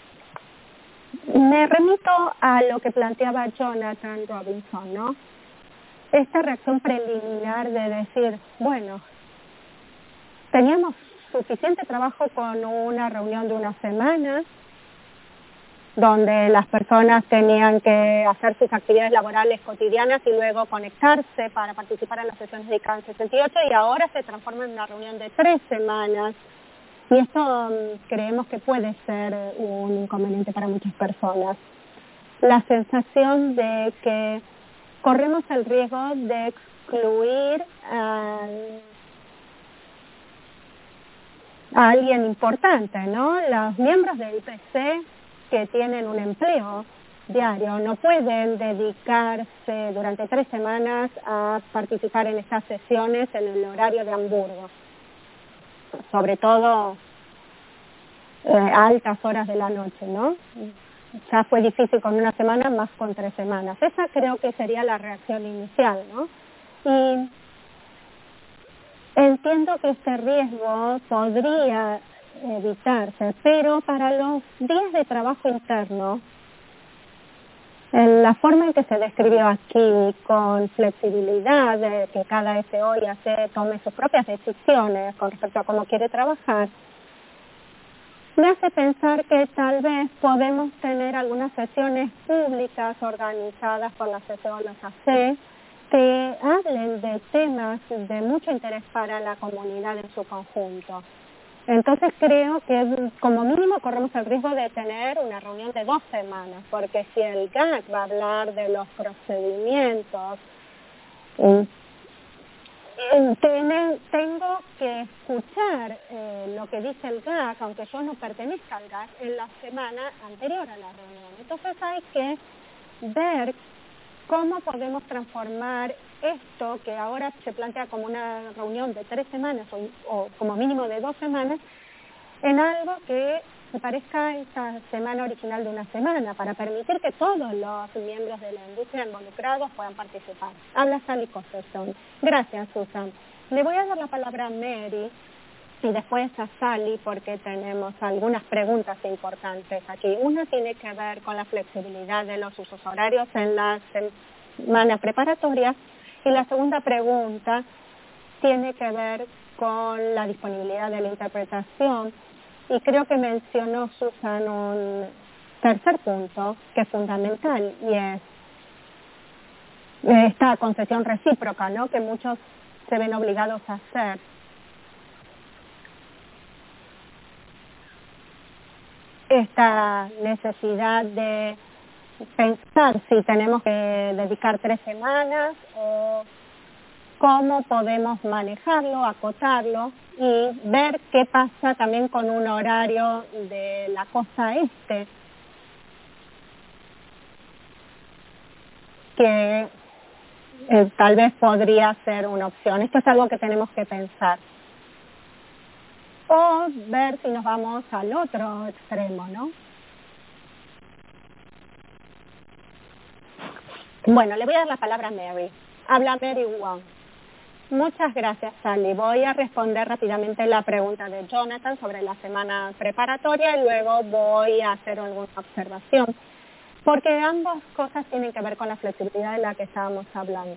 me remito a lo que planteaba Jonathan Robinson, ¿no? Esta reacción preliminar de decir, bueno, teníamos suficiente trabajo con una reunión de una semana, donde las personas tenían que hacer sus actividades laborales cotidianas y luego conectarse para participar en las sesiones de I C A N sesenta y ocho, y ahora se transforma en una reunión de tres semanas. Y esto um, creemos que puede ser un inconveniente para muchas personas. La sensación de que corremos el riesgo de excluir uh, a alguien importante, ¿no? Los miembros del I P C que tienen un empleo diario no pueden dedicarse durante tres semanas a participar en estas sesiones en el horario de Hamburgo, sobre todo eh, a altas horas de la noche, ¿no? Ya fue difícil con una semana, más con tres semanas. Esa creo que sería la reacción inicial, ¿no? Y entiendo que este riesgo podría evitarse, pero para los días de trabajo interno, la forma en que se describió aquí, con flexibilidad, de que cada F O ya se tome sus propias decisiones con respecto a cómo quiere trabajar, me hace pensar que tal vez podemos tener algunas sesiones públicas organizadas por la C C O y la C A C que hablen de temas de mucho interés para la comunidad en su conjunto. Entonces creo que como mínimo corremos el riesgo de tener una reunión de dos semanas, porque si el G A C va a hablar de los procedimientos, eh, eh, tengo que escuchar eh, lo que dice el G A C, aunque yo no pertenezca al G A C, en la semana anterior a la reunión. Entonces hay que ver cómo podemos transformar esto, que ahora se plantea como una reunión de tres semanas o, o como mínimo de dos semanas, en algo que se parezca esta semana original de una semana, para permitir que todos los miembros de la industria involucrados puedan participar. Habla Sally Costerton. Gracias, Susan. Le voy a dar la palabra a Mary y después a Sally, porque tenemos algunas preguntas importantes aquí. Una tiene que ver con la flexibilidad de los usos horarios en la semana preparatoria, y la segunda pregunta tiene que ver con la disponibilidad de la interpretación, y creo que mencionó Susan un tercer punto que es fundamental, y es esta concesión recíproca, ¿no?, que muchos se ven obligados a hacer. Esta necesidad de pensar si tenemos que dedicar tres semanas o cómo podemos manejarlo, acotarlo y ver qué pasa también con un horario de la costa este, que eh, tal vez podría ser una opción. Esto es algo que tenemos que pensar. O ver si nos vamos al otro extremo, ¿no? Bueno, le voy a dar la palabra a Mary. Habla Mary Wong. Muchas gracias, Sally. Voy a responder rápidamente la pregunta de Jonathan sobre la semana preparatoria y luego voy a hacer alguna observación, porque ambas cosas tienen que ver con la flexibilidad de la que estábamos hablando.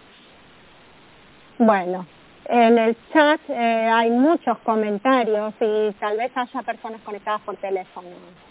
Bueno, en el chat eh, hay muchos comentarios y tal vez haya personas conectadas por teléfono.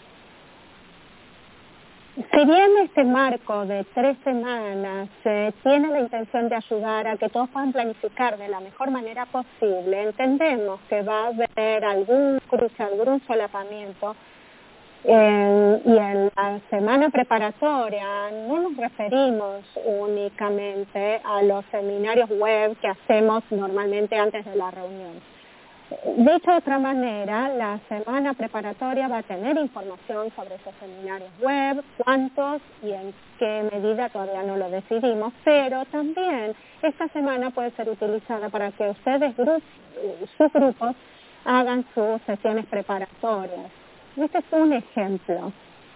Si bien este marco de tres semanas eh, tiene la intención de ayudar a que todos puedan planificar de la mejor manera posible, entendemos que va a haber algún cruce, algún solapamiento, eh, y en la semana preparatoria no nos referimos únicamente a los seminarios web que hacemos normalmente antes de la reunión. Dicho de otra manera, la semana preparatoria va a tener información sobre esos seminarios web, cuántos y en qué medida todavía no lo decidimos, pero también esta semana puede ser utilizada para que ustedes, grup sus grupos, hagan sus sesiones preparatorias. Este es un ejemplo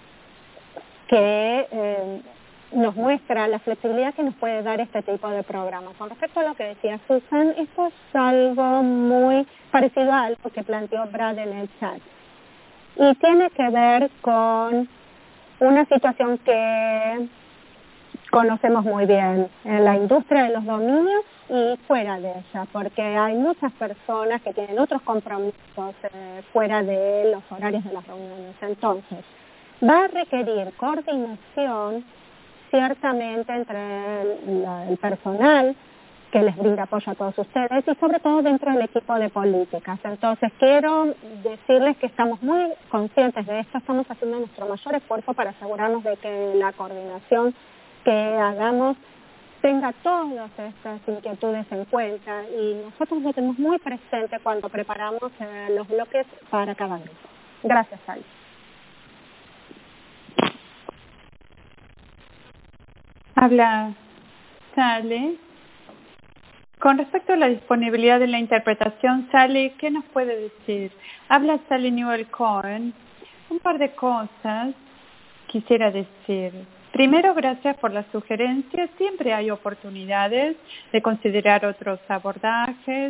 que eh, nos muestra la flexibilidad que nos puede dar este tipo de programa. Con respecto a lo que decía Susan, esto es algo muy parecido a algo que planteó Brad en el chat. Y tiene que ver con una situación que conocemos muy bien en la industria de los dominios y fuera de ella, porque hay muchas personas que tienen otros compromisos eh, fuera de los horarios de las reuniones. Entonces, va a requerir coordinación ciertamente entre el, la, el personal que les brinda apoyo a todos ustedes y sobre todo dentro del equipo de políticas. Entonces quiero decirles que estamos muy conscientes de esto, estamos haciendo nuestro mayor esfuerzo para asegurarnos de que la coordinación que hagamos tenga todas estas inquietudes en cuenta y nosotros lo tenemos muy presente cuando preparamos eh, los bloques para cada grupo. Gracias, Sally. Habla Sally. Con respecto a la disponibilidad de la interpretación, Sally, ¿qué nos puede decir? Habla Sally Newell Cohen. Un par de cosas quisiera decir. Primero, gracias por las sugerencias. Siempre hay oportunidades de considerar otros abordajes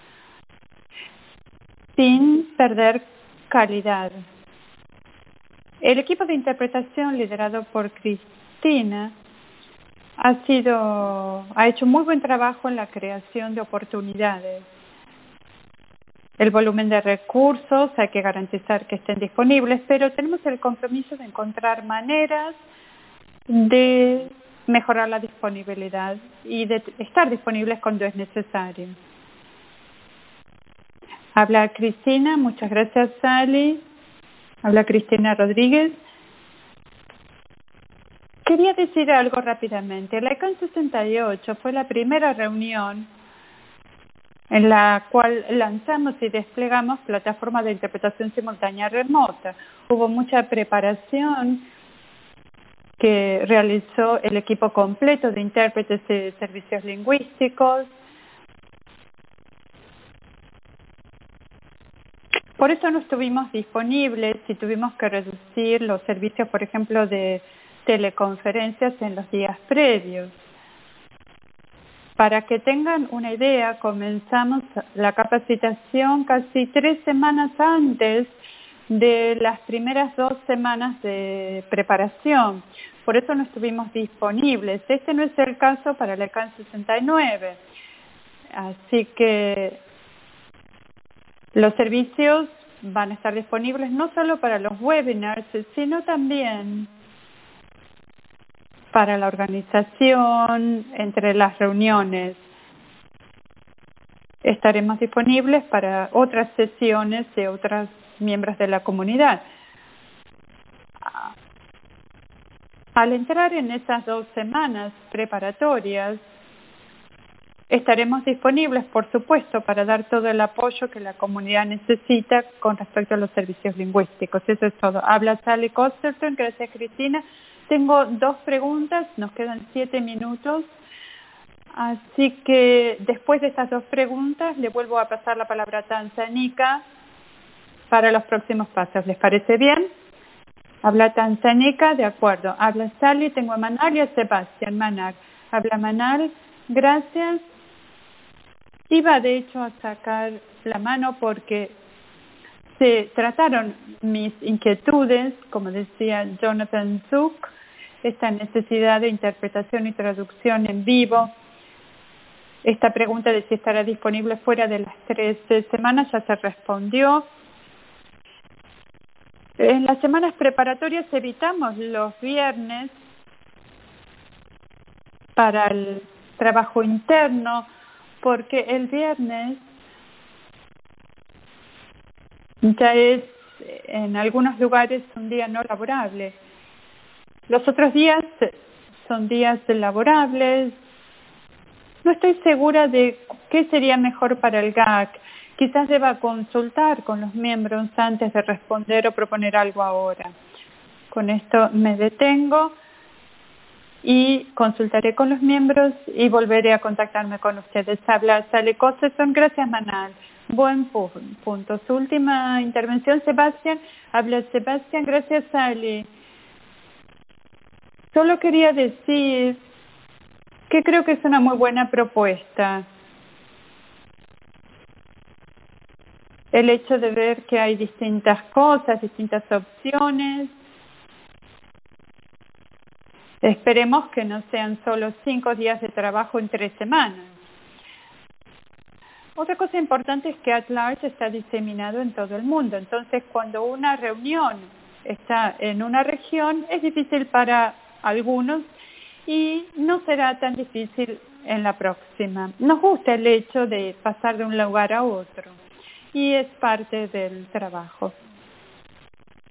sin perder calidad. El equipo de interpretación liderado por Cristina ha sido, ha hecho muy buen trabajo en la creación de oportunidades. El volumen de recursos hay que garantizar que estén disponibles, pero tenemos el compromiso de encontrar maneras de mejorar la disponibilidad y de estar disponibles cuando es necesario. Habla Cristina, muchas gracias, Sally. Habla Cristina Rodríguez. Quería decir algo rápidamente. La ICANN sesenta y ocho fue la primera reunión en la cual lanzamos y desplegamos plataformas de interpretación simultánea remota. Hubo mucha preparación que realizó el equipo completo de intérpretes de servicios lingüísticos. Por eso no estuvimos disponibles y tuvimos que reducir los servicios, por ejemplo, de teleconferencias en los días previos. Para que tengan una idea, comenzamos la capacitación casi tres semanas antes de las primeras dos semanas de preparación. Por eso no estuvimos disponibles. Este no es el caso para la ICANN sesenta y nueve. Así que los servicios van a estar disponibles no solo para los webinars, sino también para la organización entre las reuniones. Estaremos disponibles para otras sesiones de otros miembros de la comunidad. Al entrar en esas dos semanas preparatorias, estaremos disponibles, por supuesto, para dar todo el apoyo que la comunidad necesita con respecto a los servicios lingüísticos. Eso es todo. Habla Sally Costerton. Gracias, Cristina. Tengo dos preguntas. Nos quedan siete minutos. Así que después de estas dos preguntas, le vuelvo a pasar la palabra a Tanzania para los próximos pasos. ¿Les parece bien? Habla Tanzania. De acuerdo. Habla Sally. Tengo a Manal y a Sebastián. Manal. Habla Manal. Gracias. Iba de hecho a sacar la mano porque se trataron mis inquietudes, como decía Jonathan Zook, esta necesidad de interpretación y traducción en vivo. Esta pregunta de si estará disponible fuera de las tres semanas ya se respondió. En las semanas preparatorias evitamos los viernes para el trabajo interno, porque el viernes ya es en algunos lugares un día no laborable. Los otros días son días laborables. No estoy segura de qué sería mejor para el G A C. Quizás deba consultar con los miembros antes de responder o proponer algo ahora. Con esto me detengo y consultaré con los miembros y volveré a contactarme con ustedes. Habla Sally Costerton. Gracias, Manal. Buen punto. Su última intervención, Sebastián. Habla Sebastián. Gracias, Sally. Solo quería decir que creo que es una muy buena propuesta. El hecho de ver que hay distintas cosas, distintas opciones. Esperemos que no sean solo cinco días de trabajo en tres semanas. Otra cosa importante es que At Large está diseminado en todo el mundo. Entonces, cuando una reunión está en una región, es difícil para algunos y no será tan difícil en la próxima. Nos gusta el hecho de pasar de un lugar a otro y es parte del trabajo.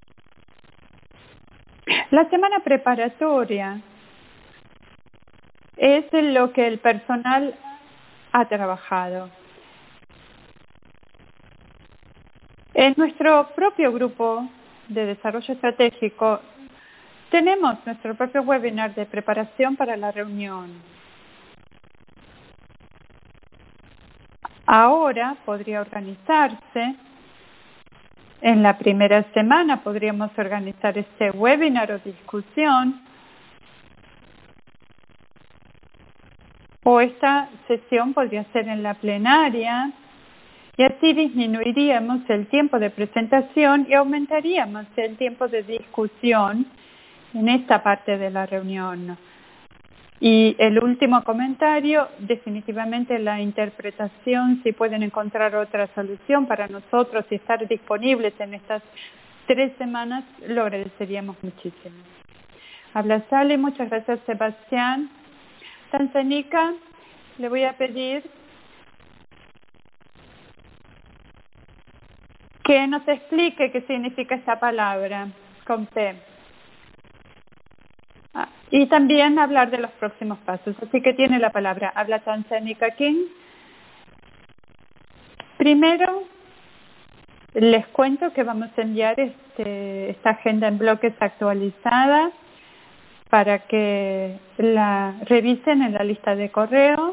La semana preparatoria es lo que el personal ha trabajado. En nuestro propio grupo de desarrollo estratégico tenemos nuestro propio webinar de preparación para la reunión. Ahora podría organizarse, en la primera semana podríamos organizar este webinar o discusión, o esta sesión podría ser en la plenaria, y así disminuiríamos el tiempo de presentación y aumentaríamos el tiempo de discusión en esta parte de la reunión. Y el último comentario, definitivamente la interpretación, si pueden encontrar otra solución para nosotros y estar disponibles en estas tres semanas, lo agradeceríamos muchísimo. Habla Sally, muchas gracias Sebastián. Tanzanica, le voy a pedir que nos explique qué significa esta palabra con T. Ah, y también hablar de los próximos pasos. Así que tiene la palabra. Habla Tanzanica King. Primero, les cuento que vamos a enviar este, esta agenda en bloques actualizada para que la revisen en la lista de correo.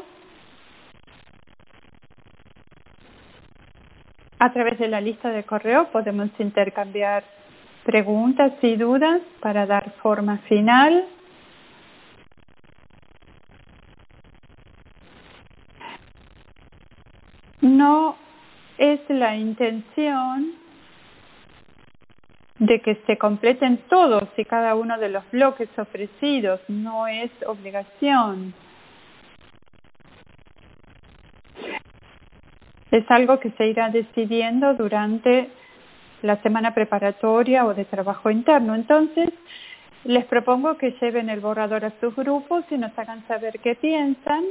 A través de la lista de correo podemos intercambiar preguntas y dudas para dar forma final. No es la intención de que se completen todos y cada uno de los bloques ofrecidos, no es obligación. Es algo que se irá decidiendo durante la semana preparatoria o de trabajo interno. Entonces, les propongo que lleven el borrador a sus grupos y nos hagan saber qué piensan.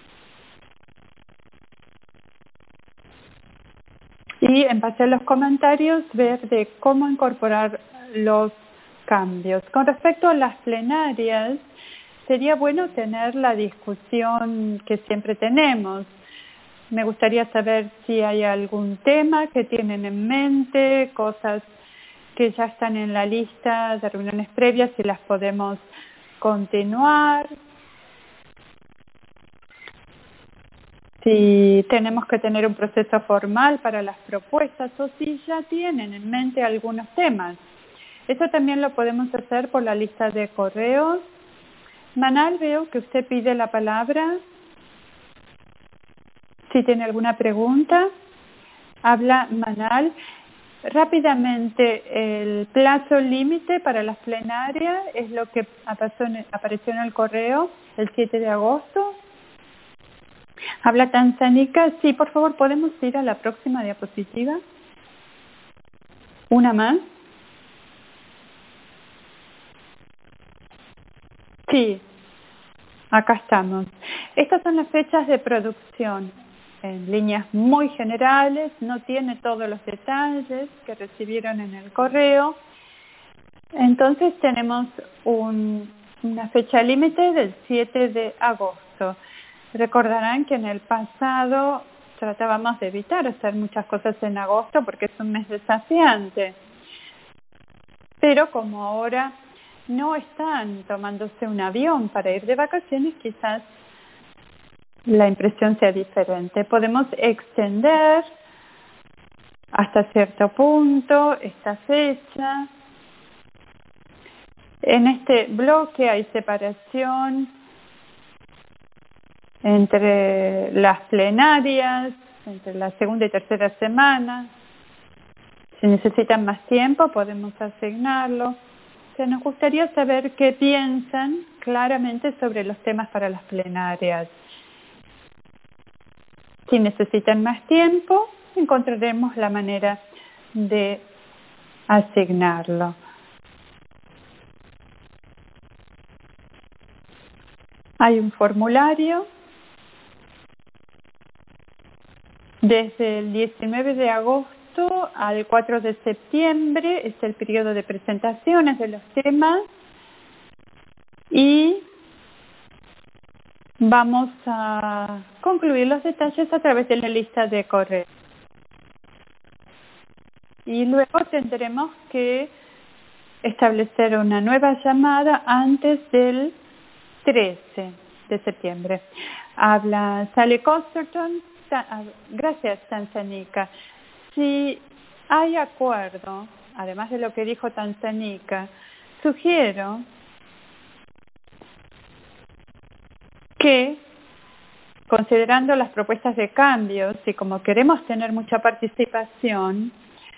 Y en base a los comentarios, ver de cómo incorporar los cambios. Con respecto a las plenarias, sería bueno tener la discusión que siempre tenemos. Me gustaría saber si hay algún tema que tienen en mente, cosas que ya están en la lista de reuniones previas, si las podemos continuar. Si tenemos que tener un proceso formal para las propuestas o si ya tienen en mente algunos temas. Eso también lo podemos hacer por la lista de correos. Manal, veo que usted pide la palabra. Si tiene alguna pregunta, habla Manal. Rápidamente, el plazo límite para las plenarias es lo que apareció en el correo el siete de agosto. Habla Tanzanica. Sí, por favor, ¿podemos ir a la próxima diapositiva? ¿Una más? Sí, acá estamos. Estas son las fechas de producción. En líneas muy generales, no tiene todos los detalles que recibieron en el correo. Entonces tenemos un, una fecha límite del siete de agosto. Recordarán que en el pasado tratábamos de evitar hacer muchas cosas en agosto porque es un mes desafiante. Pero como ahora no están tomándose un avión para ir de vacaciones, quizás la impresión sea diferente. Podemos extender hasta cierto punto esta fecha. En este bloque hay separación entre las plenarias, entre la segunda y tercera semana. Si necesitan más tiempo, podemos asignarlo. O sea, nos gustaría saber qué piensan claramente sobre los temas para las plenarias. Si necesitan más tiempo, encontraremos la manera de asignarlo. Hay un formulario. Desde el diecinueve de agosto al cuatro de septiembre es el periodo de presentaciones de los temas y Vamos a concluir los detalles a través de la lista de correo. Y luego tendremos que establecer una nueva llamada antes del trece de septiembre. Habla Sally Costerton. Gracias, Tanzania. Si hay acuerdo, además de lo que dijo Tanzania, sugiero que, considerando las propuestas de cambios y como queremos tener mucha participación,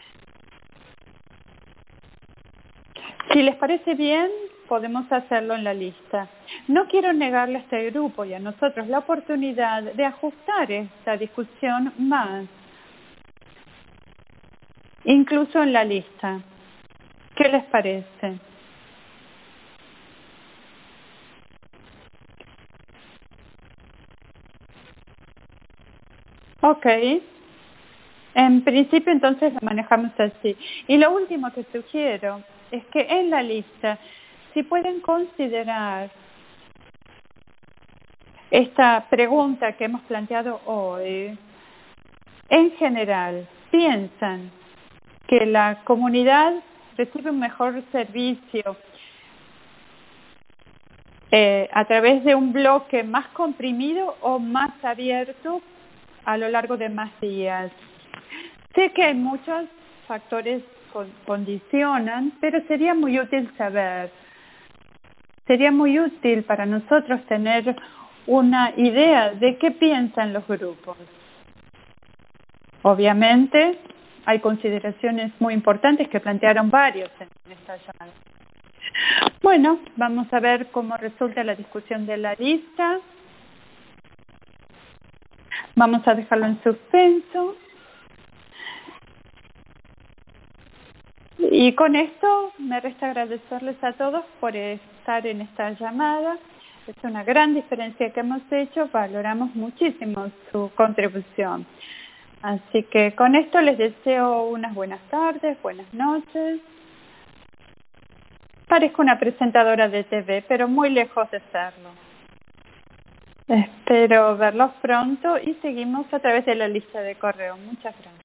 si les parece bien, podemos hacerlo en la lista. No quiero negarle a este grupo y a nosotros la oportunidad de ajustar esta discusión más, incluso en la lista. ¿Qué les parece? Ok. En principio entonces lo manejamos así. Y lo último que sugiero es que en la lista, si pueden considerar esta pregunta que hemos planteado hoy, en general, ¿piensan que la comunidad recibe un mejor servicio eh, a través de un bloque más comprimido o más abierto a lo largo de más días? Sé que hay muchos factores que condicionan, pero sería muy útil saber. Sería muy útil para nosotros tener una idea de qué piensan los grupos. Obviamente, hay consideraciones muy importantes que plantearon varios en esta llamada. Bueno, vamos a ver cómo resulta la discusión de la lista. Vamos a dejarlo en suspenso. Y con esto me resta agradecerles a todos por estar en esta llamada. Es una gran diferencia que hemos hecho, valoramos muchísimo su contribución. Así que con esto les deseo unas buenas tardes, buenas noches. Parezco una presentadora de T V, pero muy lejos de serlo. Espero verlos pronto y seguimos a través de la lista de correo. Muchas gracias.